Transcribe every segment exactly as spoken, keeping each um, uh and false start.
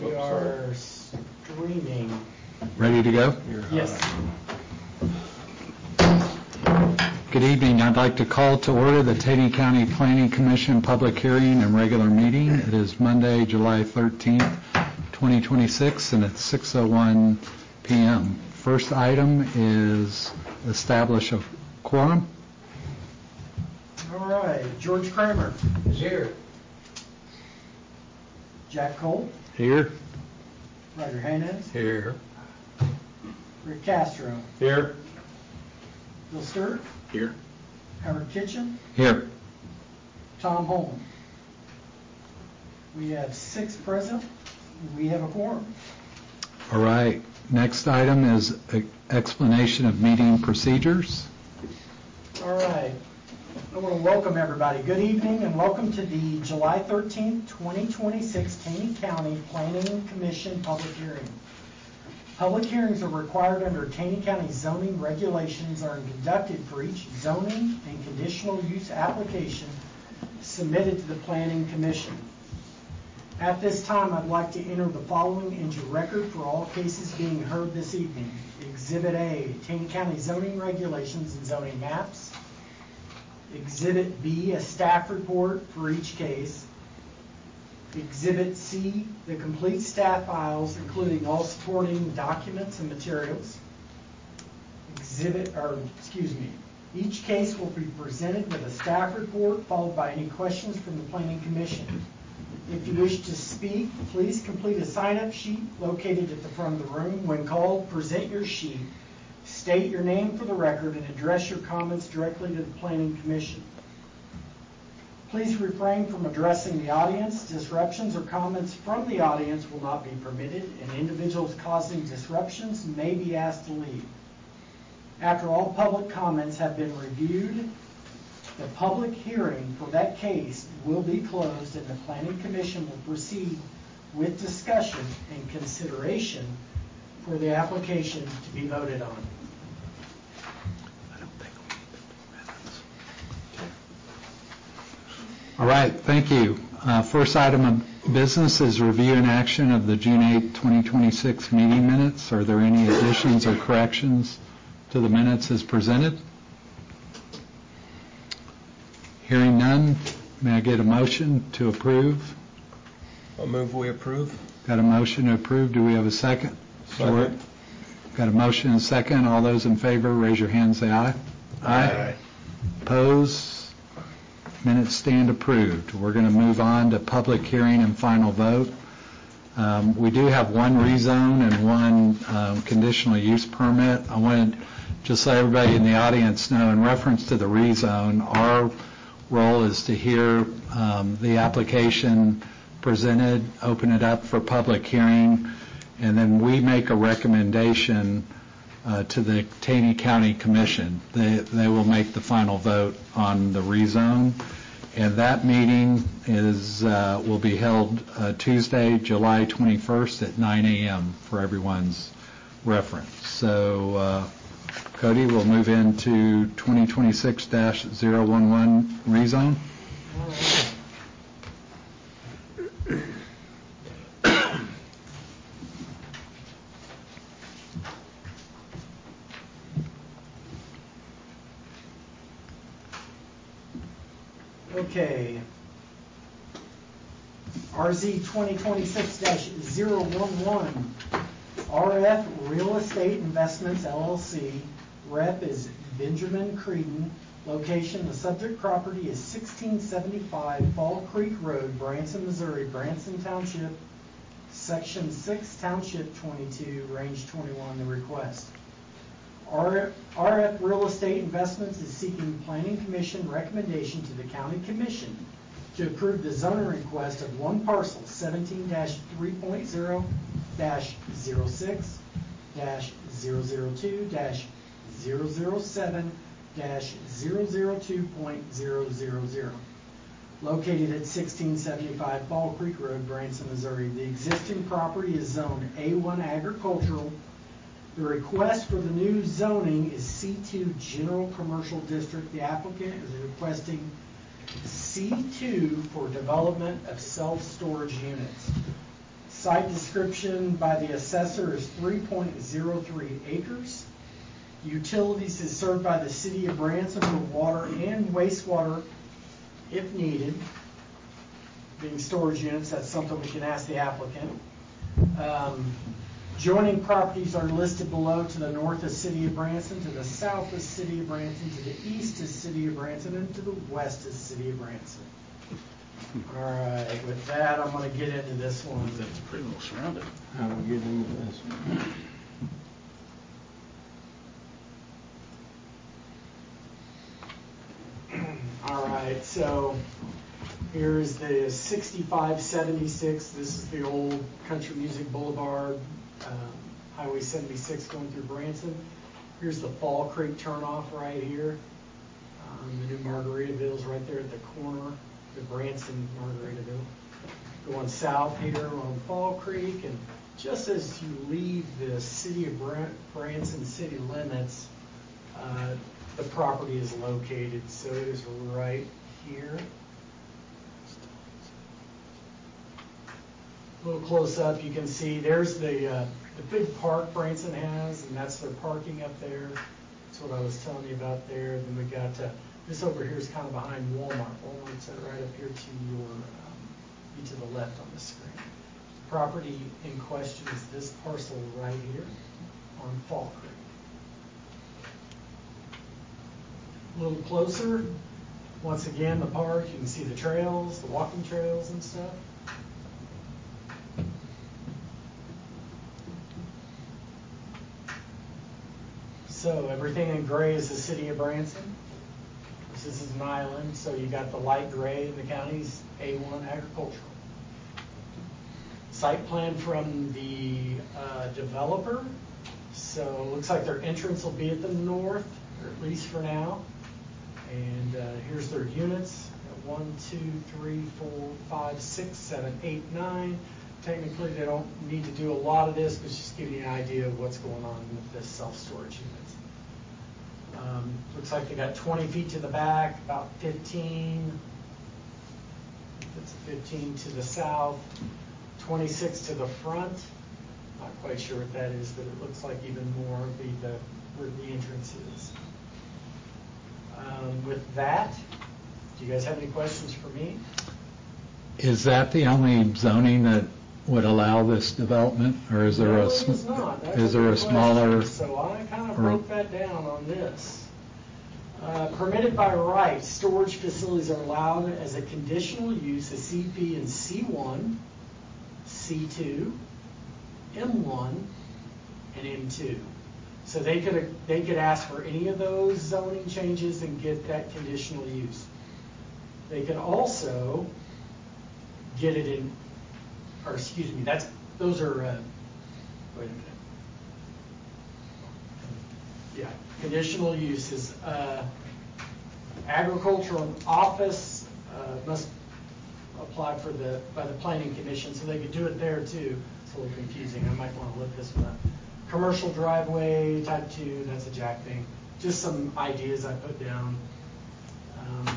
We are streaming. Ready to go? Yes. Good evening. I'd like to call to order the Taney County Planning Commission public hearing and regular meeting. It is Monday, July thirteenth, twenty twenty-six, and it's six oh one p m First item is establish a quorum. All right. George Kramer is here. Jack Cole. Here. Roger Hanez. Here. Rick Castro. Here. Bill Sturt. Here. Howard Kitchen. Here. Tom Holman. We have six present. We have a quorum. All right. Next item is a explanation of meeting procedures. All right. I want to welcome everybody. Good evening and welcome to the July thirteenth, twenty twenty-six Taney County Planning Commission public hearing. Public hearings are required under Taney County zoning regulations are conducted for each zoning and conditional use application submitted to the Planning Commission. At this time, I'd like to enter the following into record for all cases being heard this evening. Exhibit A, Taney County zoning regulations and zoning maps. Exhibit B, a staff report for each case. Exhibit C, the complete staff files, including all supporting documents and materials. Exhibit, or excuse me, each case will be presented with a staff report followed by any questions from the Planning Commission. If you wish to speak, please complete a sign-up sheet located at the front of the room. When called, present your sheet. State your name for the record and address your comments directly to the Planning Commission. Please refrain from addressing the audience. Disruptions or comments from the audience will not be permitted, and individuals causing disruptions may be asked to leave. After all public comments have been reviewed, the public hearing for that case will be closed and the Planning Commission will proceed with discussion and consideration for the application to be voted on. All right, thank you. Uh, first item of business is review and action of the June eighth, twenty twenty-six meeting minutes. Are there any additions or corrections to the minutes as presented? Hearing none, may I get a motion to approve? I'll move we approve. Got a motion to approve. Do we have a second? Second. Got a motion and a second. All those in favor, raise your hand, say aye. Aye. Aye. Opposed? Minutes stand approved. We're going to move on to public hearing and final vote. Um, we do have one rezone and one um, conditional use permit. I want to just let everybody in the audience know, in reference to the rezone, our role is to hear um, the application presented, open it up for public hearing, and then we make a recommendation uh, to the Taney County Commission. They, they will make the final vote on the rezone, and that meeting is uh, will be held uh, Tuesday, July twenty-first at nine a m for everyone's reference. So, uh, Cody, we'll move into twenty twenty-six dash zero one one rezone. Okay. R Z twenty twenty-six dash zero one one. R F Real Estate Investments, L L C. Rep is Benjamin Creedon. Location, the subject property is sixteen seventy-five Fall Creek Road, Branson, Missouri, Branson Township, Section six, Township twenty-two, Range twenty-one, the request. R F Real Estate Investments is seeking Planning Commission recommendation to the County Commission to approve the zoning request of one parcel, seventeen dash three point zero dash zero six dash zero zero two dash zero zero seven dash zero zero two point zero zero zero, located at sixteen seventy-five Fall Creek Road, Branson, Missouri. The existing property is zoned A one agricultural. The request for the new zoning is C two General Commercial District. The applicant is requesting C two for development of self-storage units. Site description by the assessor is three point zero three acres. Utilities is served by the city of Branson for water and wastewater if needed. Being storage units, that's something we can ask the applicant. Um, Joining properties are listed below. To the north is City of Branson, to the south is City of Branson, to the east is City of Branson, and to the west is City of Branson. All right, with that, I'm going to get into this one. That's pretty well surrounded. How do we get into this? All right, so here's the sixty-five seventy-six. This is the old Country Music Boulevard, um, Highway seventy-six going through Branson. Here's the Fall Creek turnoff right here. Um, the new Margaritaville's right there at the corner, the Branson Margaritaville. Going south here on Fall Creek, and just as you leave the city of Bran- Branson city limits, uh, the property is located. So it is right here. A little close up, you can see there's the uh, the big park Branson has, and that's their parking up there. That's what I was telling you about there. Then we got uh, this over here is kind of behind Walmart. Walmart's right up here to your um, be to the left on the screen. The property in question is this parcel right here on Fall Creek. A little closer, once again, the park. You can see the trails, the walking trails and stuff. So everything in gray is the city of Branson. This is an island, so you got the light gray in the county's A one agricultural. Site plan from the uh, developer. So it looks like their entrance will be at the north, or at least for now. And uh, here's their units. One, two, three, four, five, six, seven, eight, nine. Technically, they don't need to do a lot of this, but it's just giving you an idea of what's going on with this self-storage units. Um, looks like they got twenty feet to the back, about fifteen. That's fifteen to the south, twenty-six to the front. Not quite sure what that is, but it looks like even more would be the where the entrance is. Um, with that, do you guys have any questions for me? Is that the only zoning that would allow this development, or is there No, a it sm- is not. That's is a there good a smaller? question. So I kind of broke that down on this. Uh, permitted by right, storage facilities are allowed as a conditional use, a C P in C one, C two, M one, and M two. So they could they could ask for any of those zoning changes and get that conditional use. They could also get it in, or excuse me, that's those are. Uh, wait a minute. Yeah, conditional uses. Uh, agricultural office uh, must apply for the by the planning commission, so they could do it there too. It's a little confusing. I might want to look this one up. Commercial driveway, type two, that's a Jack thing. Just some ideas I put down. Um,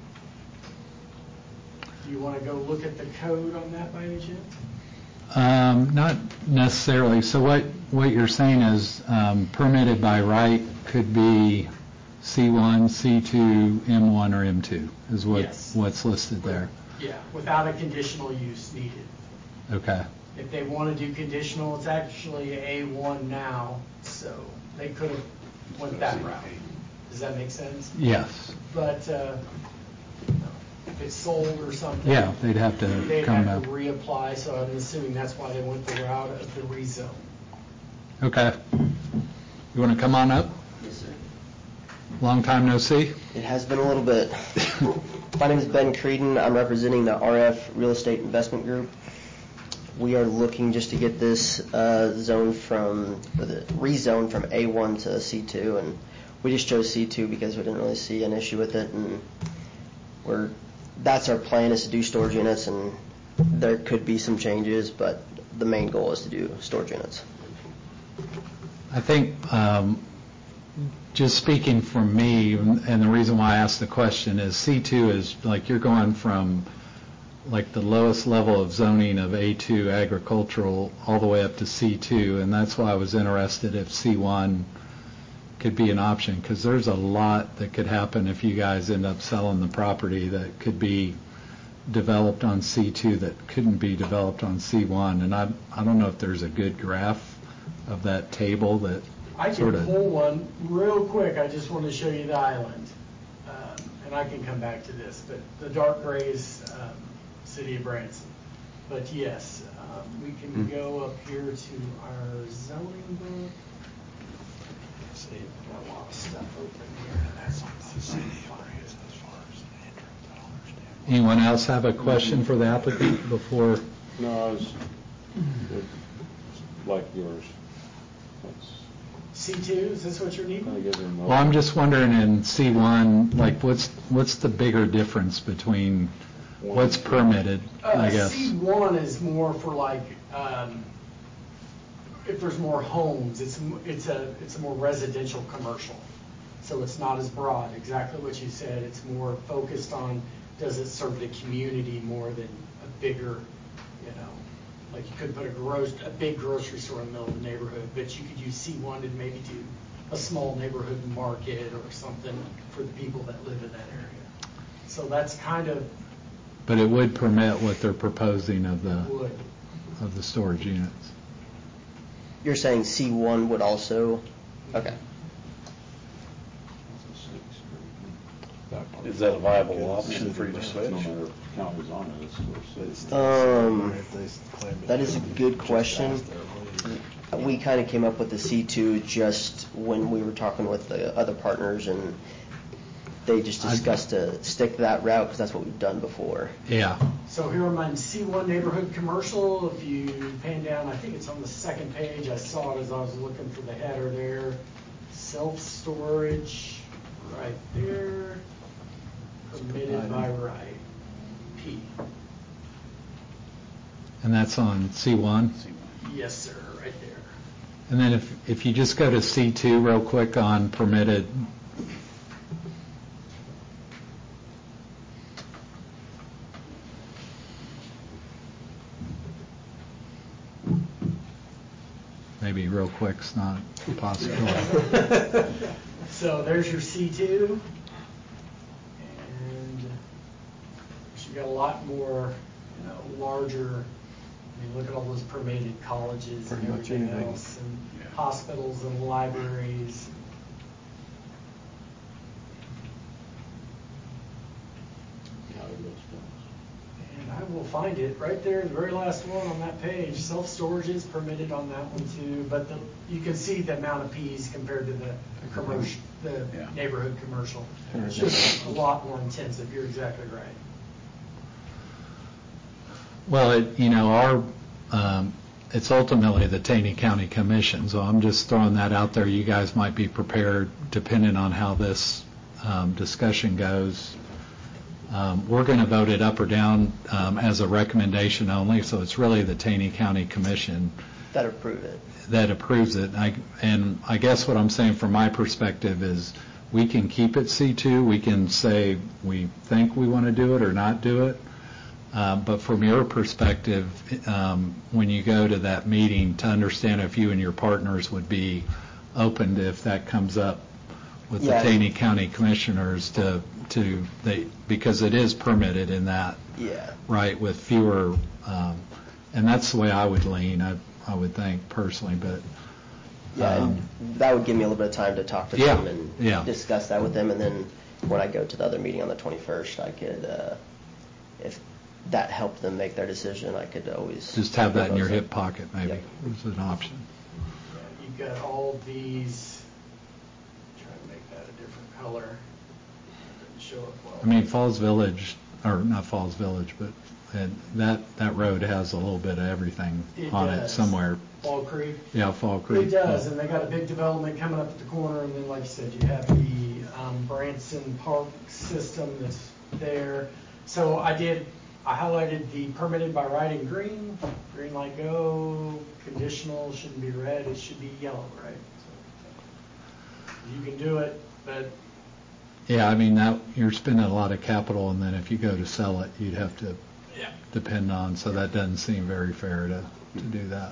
do you want to go look at the code on that by any chance? Um, not necessarily. So what, what you're saying is um, permitted by right could be C one, C two, M one, or M two is what, Yes. what's listed there. Yeah, without a conditional use needed. Okay. If they want to do conditional, it's actually A one now, so they could have went that route. Does that make sense? Yes. But uh, if it's sold or something, Yeah, they'd have to they'd come have up. to reapply, so I'm assuming that's why they went the route of the rezone. Okay. You want to come on up? Yes, sir. Long time no see. It has been a little bit. My name is Ben Creedon. I'm representing the R F Real Estate Investment Group. We are looking just to get this uh, zone from, or the rezone from A one to C two, and we just chose C two because we didn't really see an issue with it, and we're, that's our plan, is to do storage units, and there could be some changes, but the main goal is to do storage units. I think, um, just speaking for me, and the reason why I asked the question is C two is like you're going from like the lowest level of zoning of A two agricultural all the way up to C two, and that's why I was interested if C one could be an option, because there's a lot that could happen if you guys end up selling the property that could be developed on C two that couldn't be developed on C one, and I, I don't know if there's a good graph of that table that I sort can of... pull one real quick. I just want to show you the island. Um, and I can come back to this, but the dark gray is um, City of Branson. But yes, um, we can go up here to our zoning book. See, I've got a lot of stuff open here. That's Anyone else have a question for the applicant before? No, I was, like yours. That's C two, is this what you're kind of needing? good in Well, I'm just wondering in C one, like what's, what's the bigger difference between what's permitted, I Uh, guess? C one is more for like, um, if there's more homes, it's, m- it's a, it's a more residential commercial. So it's not as broad, exactly what you said. It's more focused on, does it serve the community more than a bigger, you know, like you could put a gross, a big grocery store in the middle of the neighborhood, but you could use C one to maybe do a small neighborhood market or something for the people that live in that area. So that's kind of But it would permit what they're proposing of the, would. of the storage units. You're saying C one would also, okay. Is that a viable option for you to No switch? matter if county's on it, it's still city. Um, that is a good question. We kind of came up with the C two just when we were talking with the other partners, and they just discussed to stick that route because that's what we've done before. Yeah. So here I'm on C one neighborhood commercial. If you pan down, I think it's on the second page. I saw it as I was looking for the header there. Self-storage right there. Permitted by right. P. And that's on C one? Yes, sir, right there. And then if, if you just go to C two real quick on permitted, maybe real quick's not a possibility. So there's your C two. And you've got a lot more, you know, larger, I mean, look at all those permitted colleges and Pretty much everything anything. else, and hospitals and libraries. How it looks best. And I will find it right there, the very last one on that page. Self-storage is permitted on that one too, but the, you can see the amount of Ps compared to the commercial, the Yeah. neighborhood commercial. It's just a lot more intensive, you're exactly right. Well, it, you know, our, um, it's ultimately the Taney County Commission, so I'm just throwing that out there. You guys might be prepared, depending on how this um, discussion goes. Um, we're going to vote it up or down um, as a recommendation only, so it's really the Taney County Commission That approve it. that approves it. I, and I guess what I'm saying from my perspective is we can keep it C two. We can say we think we want to do it or not do it. Uh, but from your perspective, um, when you go to that meeting, to understand if you and your partners would be open to, if that comes up with Yeah. the Taney County Commissioners, to, to they, because it is permitted in that, Yeah. right, with fewer, um, and that's the way I would lean, I, I would think personally, but. Yeah, um, and that would give me a little bit of time to talk to Yeah, them and yeah. discuss that with them, and then when I go to the other meeting on the twenty-first, I could, uh, if that helped them make their decision, I could always... Just have that in your propose hip pocket, maybe, Yep. as an option. Yeah, You've got all these, try to make that a different color. It didn't show up well. I mean, Falls Village, or not Falls Village, but and that, that road has a little bit of everything It on it does. somewhere. Fall Creek. Yeah, Fall Creek. It does, and they got a big development coming up at the corner, and then, like you said, you have the um, Branson Park system that's there. So I did, I highlighted the permitted by right in green, green light go, conditional shouldn't be red, it should be yellow, right? So you can do it, but Yeah, I mean, that, you're spending a lot of capital, and then if you go to sell it, you'd have to depend on, so that doesn't seem very fair to, to do that.